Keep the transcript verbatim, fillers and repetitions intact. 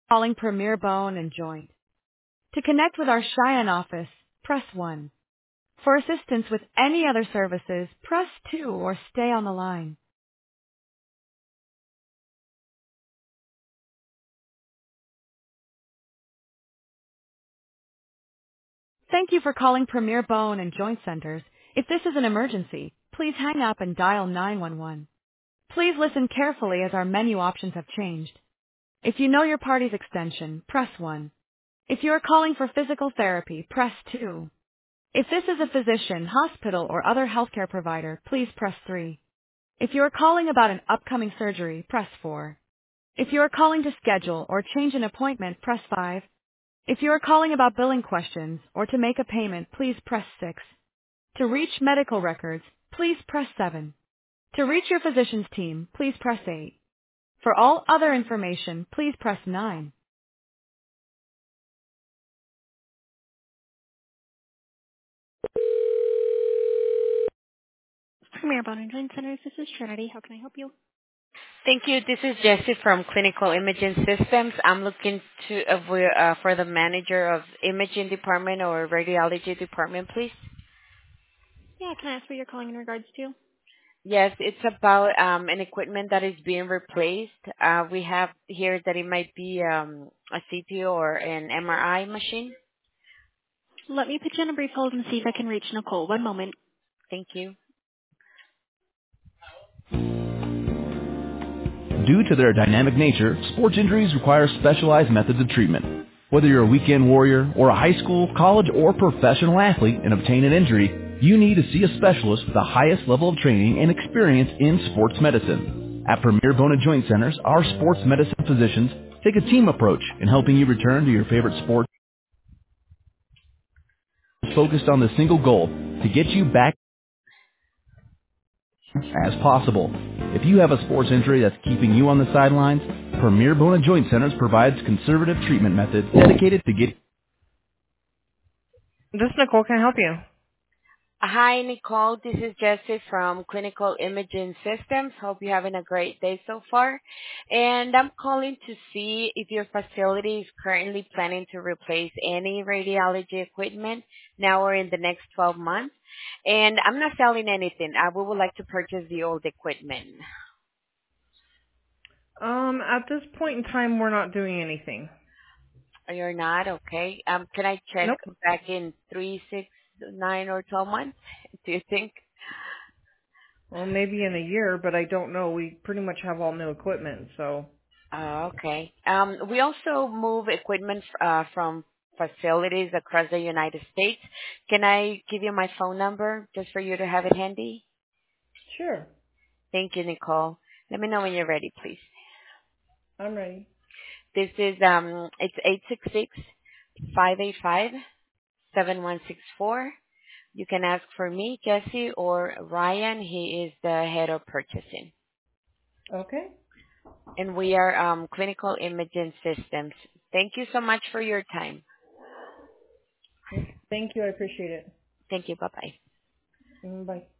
Calling Premier Bone and Joint. To connect with our Cheyenne office, press one. For assistance with any other services, press two or stay on the line. Thank you for calling Premier Bone and Joint Centers. If this is an emergency, please hang up and dial nine one one. Please listen carefully as our menu options have changed. If you know your party's extension, press one. If you are calling for physical therapy, press two. If this is a physician, hospital, or other healthcare provider, please press three. If you are calling about an upcoming surgery, press four. If you are calling to schedule or change an appointment, press five. If you are calling about billing questions or to make a payment, please press six. To reach medical records, please press seven. To reach your physician's team, please press eight. For all other information, please press nine. Premier Bone and Joint Centers, this is Trinity. How can I help you? Thank you. This is Jessie from Clinical Imaging Systems. I'm looking to uh, for uh, for the manager of imaging department or radiology department, please. Yeah, can I ask what you're calling in regards to? Yes, it's about um, an equipment that is being replaced. Uh, we have here that it might be um, a C T or an M R I machine. Let me put you on a brief hold and see if I can reach Nicole. One moment. Thank you. Due to their dynamic nature, sports injuries require specialized methods of treatment. Whether you're a weekend warrior or a high school, college, or professional athlete and obtain an injury, you need to see a specialist with the highest level of training and experience in sports medicine. At Premier Bone and Joint Centers, our sports medicine physicians take a team approach in helping you return to your favorite sport, focused on the single goal to get you back as possible. If you have a sports injury that's keeping you on the sidelines, Premier Bone and Joint Centers provides conservative treatment methods dedicated to get... This is Nicole. Can I help you? Hi, Nicole. This is Jessie from Clinical Imaging Systems. Hope you're having a great day so far. And I'm calling to see if your facility is currently planning to replace any radiology equipment now or in the next twelve months. And I'm not selling anything. I we would like to purchase the old equipment. Um, at this point in time, we're not doing anything. You're not? Okay. Um, can I check Nope. back in three, six, nine, or twelve months? Do you think? Well, maybe in a year, but I don't know. We pretty much have all new equipment, so. Oh, okay. Um, we also move equipment uh, from facilities across the United States. Can I give you my phone number just for you to have it handy? Sure. Thank you, Nicole. Let me know when you're ready, please. I'm ready. This is um, it's eight six six, five eight five, seven one six four. You can ask for me, Jesse, or Ryan. He is the head of purchasing. Okay. And we are um, Clinical Imaging Systems. Thank you so much for your time. Thank you. I appreciate it. Thank you. Bye-bye. Mm, Bye.